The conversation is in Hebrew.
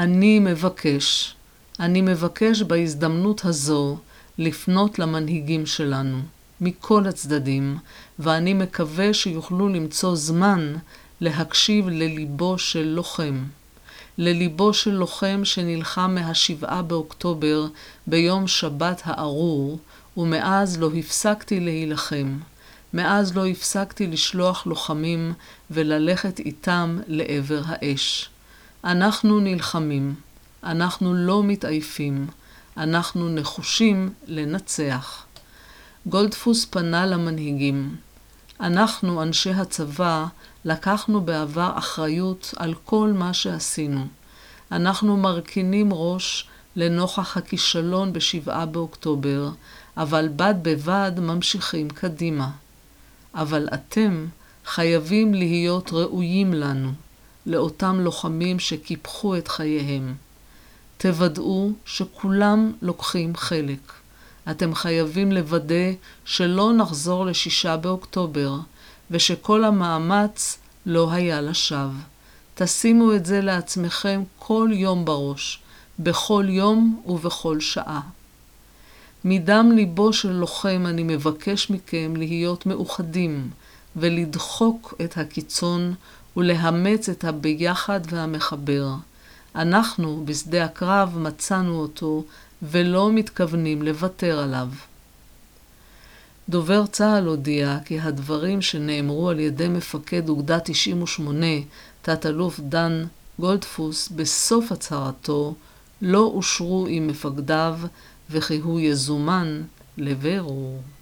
אני מבקש בהזדמנות הזו לפנות למנהיגים שלנו, מכל הצדדים, ואני מקווה שיוכלו למצוא זמן להקשיב לליבו של לוחם. לליבו של לוחם שנלחם מה-7 באוקטובר ביום שבת הארור, ומאז לא הפסקתי להילחם. מאז לא הפסקתי לשלוח לוחמים וללכת איתם לעבר האש. אנחנו נלחמים, אנחנו לא מתעייפים, אנחנו נחושים לנצח. גולדפוס פנה למנהיגים. אנחנו, אנשי הצבא, לקחנו בעבר אחריות על כל מה שעשינו. אנחנו מרכינים ראש לנוכח הכישלון ב7 באוקטובר, אבל בד בבד ממשיכים קדימה. אבל אתם חייבים להיות ראויים לנו, לאותם לוחמים שקיפחו את חייהם. תוודאו שכולם לוקחים חלק. אתם חייבים לוודא שלא נחזור ל6 באוקטובר, ושכל המאמץ לא היה לשווא. תשימו את זה לעצמכם כל יום בראש, בכל יום ובכל שעה. מדם ליבו של לוחם אני מבקש מכם להיות מאוחדים, ולדחוק את הקיצון ולאמץ את הביחד והמחבר. אנחנו בשדה הקרב מצאנו אותו ולא מתכוונים לוותר עליו. דובר צה"ל הודיע כי הדברים שנאמרו על ידי מפקד אוגדה 98, תת-אלוף דן גולדפוס, בסוף הצהרתו לא אושרו עם מפקדיו וכי הוא יזומן לבירור.